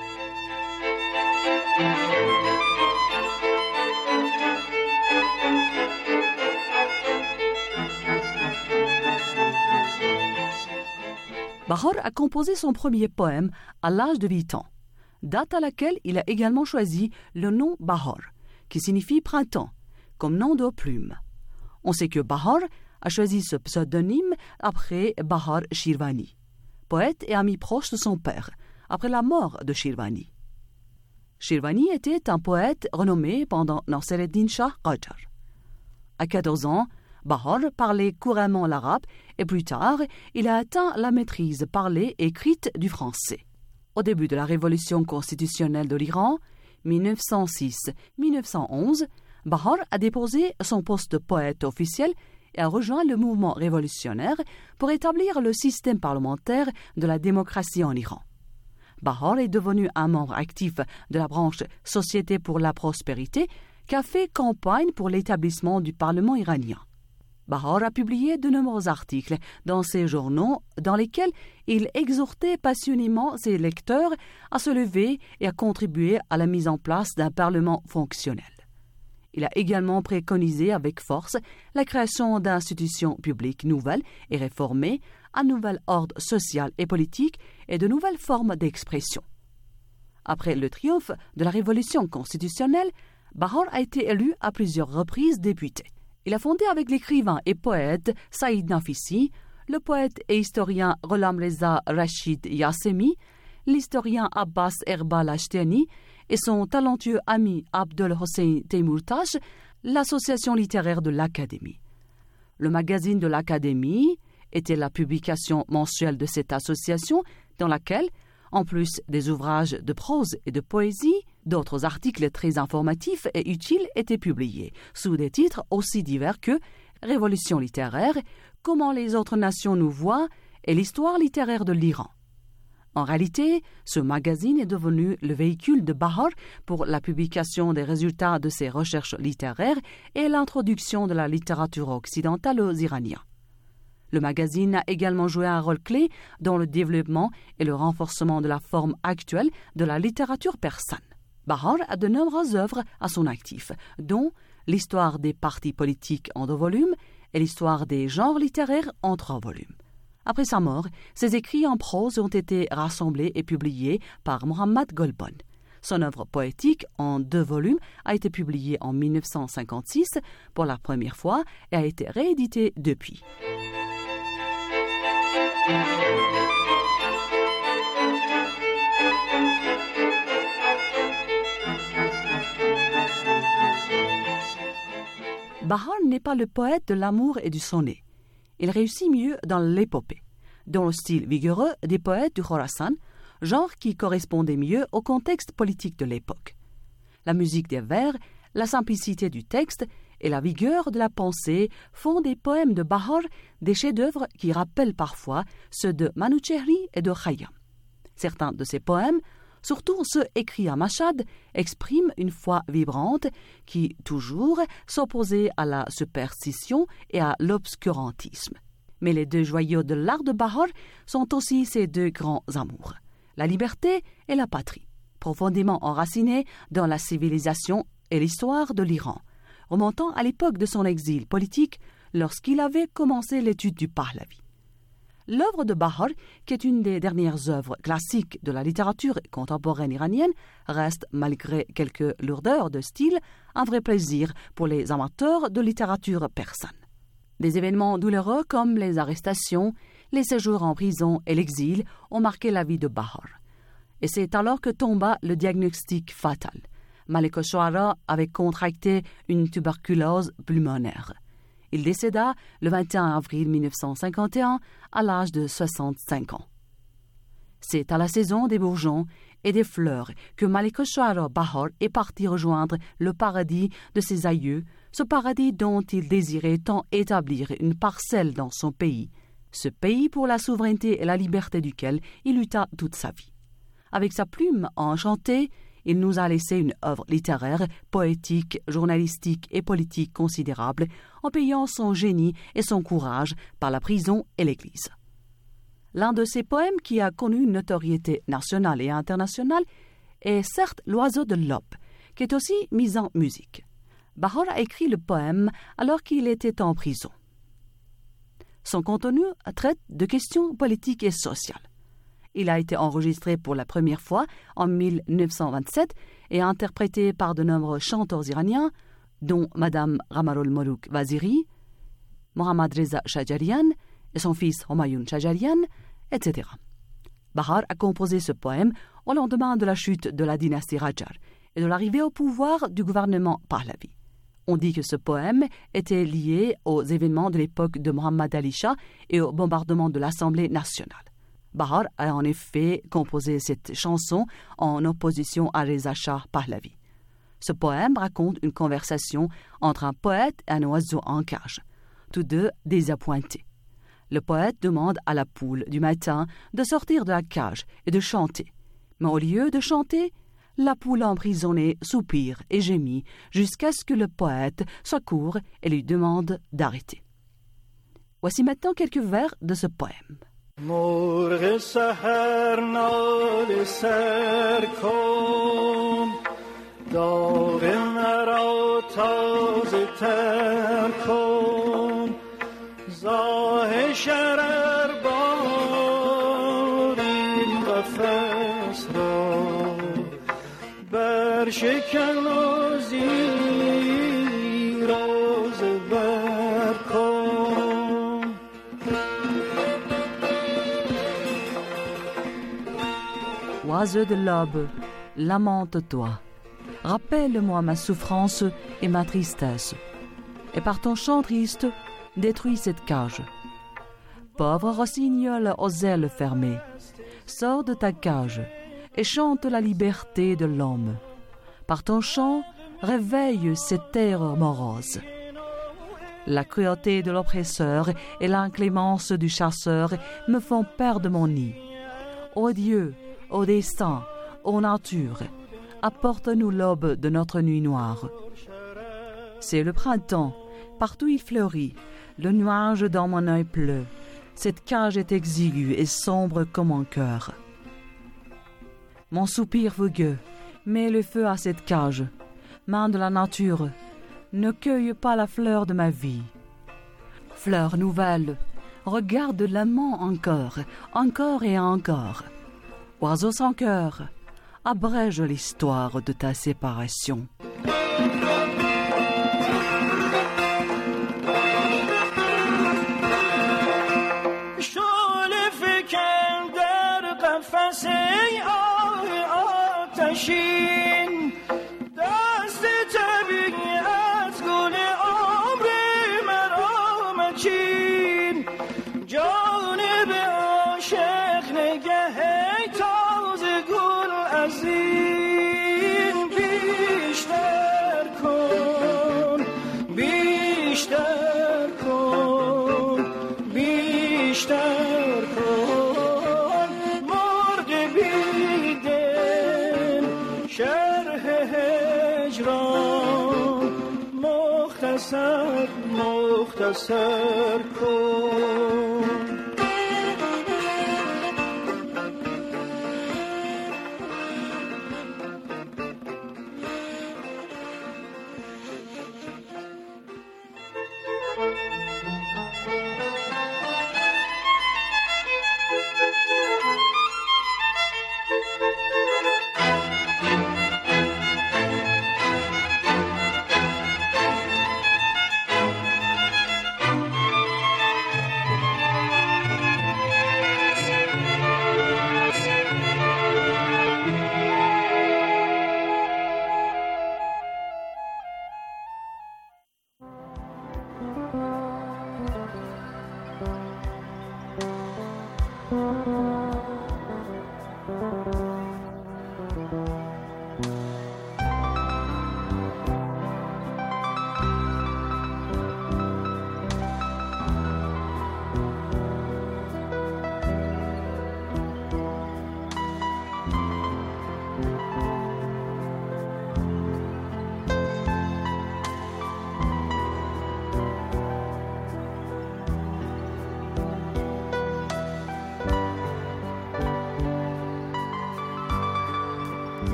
Speaker 5: Bahar a composé son premier poème à l'âge de 8 ans, date à laquelle il a également choisi le nom Bahar, qui signifie printemps, comme nom de plume. On sait que Bahar a choisi ce pseudonyme après Bahar Shirvani, poète et ami proche de son père, après la mort de Shirvani. Shirvani était un poète renommé pendant Nasreddin Shah Qajar. À 14 ans, Bahar parlait couramment l'arabe et plus tard, il a atteint la maîtrise parlée et écrite du français. Au début de la révolution constitutionnelle de l'Iran, 1906-1911, Bahar a déposé son poste de poète officiel et a rejoint le mouvement révolutionnaire pour établir le système parlementaire de la démocratie en Iran. Bahar est devenu un membre actif de la branche Société pour la prospérité qui a fait campagne pour l'établissement du Parlement iranien. Bahar a publié de nombreux articles dans ses journaux dans lesquels il exhortait passionnément ses lecteurs à se lever et à contribuer à la mise en place d'un Parlement fonctionnel. Il a également préconisé avec force la création d'institutions publiques nouvelles et réformées, un nouvel ordre social et politique et de nouvelles formes d'expression. Après le triomphe de la révolution constitutionnelle, Bahar a été élu à plusieurs reprises député. Il a fondé avec l'écrivain et poète Saïd Nafisi, le poète et historien Gholam Reza Rashid Yassemi, l'historien Abbas Erbal Ashtani et son talentueux ami Abdel Hossein Teimourtash, l'association littéraire de l'Académie. Le magazine de l'Académie était la publication mensuelle de cette association dans laquelle, en plus des ouvrages de prose et de poésie, d'autres articles très informatifs et utiles étaient publiés, sous des titres aussi divers que « Révolution littéraire »,« Comment les autres nations nous voient » et « L'histoire littéraire de l'Iran ». En réalité, ce magazine est devenu le véhicule de Bahar pour la publication des résultats de ses recherches littéraires et l'introduction de la littérature occidentale aux Iraniens. Le magazine a également joué un rôle clé dans le développement et le renforcement de la forme actuelle de la littérature persane. Bahar a de nombreuses œuvres à son actif, dont l'histoire des partis politiques en 2 volumes et l'histoire des genres littéraires en 3 volumes. Après sa mort, ses écrits en prose ont été rassemblés et publiés par Mohammad Golbon. Son œuvre poétique, en 2 volumes, a été publiée en 1956 pour la première fois et a été rééditée depuis. Bahar n'est pas le poète de l'amour et du sonnet. Il réussit mieux dans l'épopée, dans le style vigoureux des poètes du Khorasan, genre qui correspondait mieux au contexte politique de l'époque. La musique des vers, la simplicité du texte et la vigueur de la pensée font des poèmes de Bahar des chefs-d'œuvre qui rappellent parfois ceux de Manouchehri et de Khayyam. Certains de ces poèmes, surtout ceux écrits à Mashhad, expriment une foi vibrante qui, toujours, s'opposait à la superstition et à l'obscurantisme. Mais les 2 joyaux de l'art de Bahar sont aussi ses 2 grands amours, la liberté et la patrie, profondément enracinés dans la civilisation et l'histoire de l'Iran, remontant à l'époque de son exil politique lorsqu'il avait commencé l'étude du Pahlavi. L'œuvre de Bahar, qui est une des dernières œuvres classiques de la littérature contemporaine iranienne, reste, malgré quelques lourdeurs de style, un vrai plaisir pour les amateurs de littérature persane. Des événements douloureux comme les arrestations, les séjours en prison et l'exil ont marqué la vie de Bahar. Et c'est alors que tomba le diagnostic fatal. Malik al-Shu'ara avait contracté une tuberculose pulmonaire. Il décéda le 21 avril 1951 à l'âge de 65 ans. C'est à la saison des bourgeons et des fleurs que Malik al-Shu'ara Bahar est parti rejoindre le paradis de ses aïeux, ce paradis dont il désirait tant établir une parcelle dans son pays, ce pays pour la souveraineté et la liberté duquel il lutta toute sa vie. Avec sa plume enchantée, il nous a laissé une œuvre littéraire, poétique, journalistique et politique considérable, en payant son génie et son courage par la prison et l'Église. L'un de ses poèmes qui a connu une notoriété nationale et internationale est certes L'oiseau de l'aube, qui est aussi mis en musique. Bahar a écrit le poème alors qu'il était en prison. Son contenu traite de questions politiques et sociales. Il a été enregistré pour la première fois en 1927 et interprété par de nombreux chanteurs iraniens, dont Madame Ramarol Molouk Vaziri, Mohammad Reza Shajarian et son fils Homayoun Shajarian, etc. Bahar a composé ce poème au lendemain de la chute de la dynastie Qajar et de l'arrivée au pouvoir du gouvernement Pahlavi. On dit que ce poème était lié aux événements de l'époque de Mohammad Ali Shah et au bombardement de l'Assemblée nationale. Bahar a en effet composé cette chanson en opposition à Reza Shah Pahlavi. Ce poème raconte une conversation entre un poète et un oiseau en cage, tous 2 désappointés. Le poète demande à la poule du matin de sortir de la cage et de chanter. Mais au lieu de chanter, la poule emprisonnée soupire et gémit jusqu'à ce que le poète s'accourt et lui demande d'arrêter. Voici maintenant quelques vers de ce poème.
Speaker 10: مرغ سحر ناله سر کن داغ مرا تازه تر کن زاه شرر بار این قفس را شکن و زیر و زبر کن.
Speaker 5: Oiseau de l'aube, lamente-toi. Rappelle-moi ma souffrance et ma tristesse. Et par ton chant triste, détruis cette cage. Pauvre rossignol aux ailes fermées, sors de ta cage et chante la liberté de l'homme. Par ton chant, réveille cette terre morose. La cruauté de l'oppresseur et l'inclémence du chasseur me font perdre mon nid. Ô Dieu, ô destin, ô nature, apporte-nous l'aube de notre nuit noire. C'est le printemps, partout il fleurit, le nuage dans mon œil pleut. Cette cage est exiguë et sombre comme mon cœur. Mon soupir fougueux met le feu à cette cage. Main de la nature, ne cueille pas la fleur de ma vie. Fleur nouvelle, regarde l'amant encore, encore et encore. Oiseau sans cœur, abrège l'histoire de ta séparation.
Speaker 10: دست طبیعت گل عمر مرا مچین جانب عاشق نگه تازه گل از این بیشتر کن بیشتر کن بیشتر کن مرغ بیدل شرح هجران مختصر کن.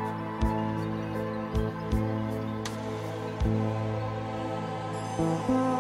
Speaker 11: Thank you.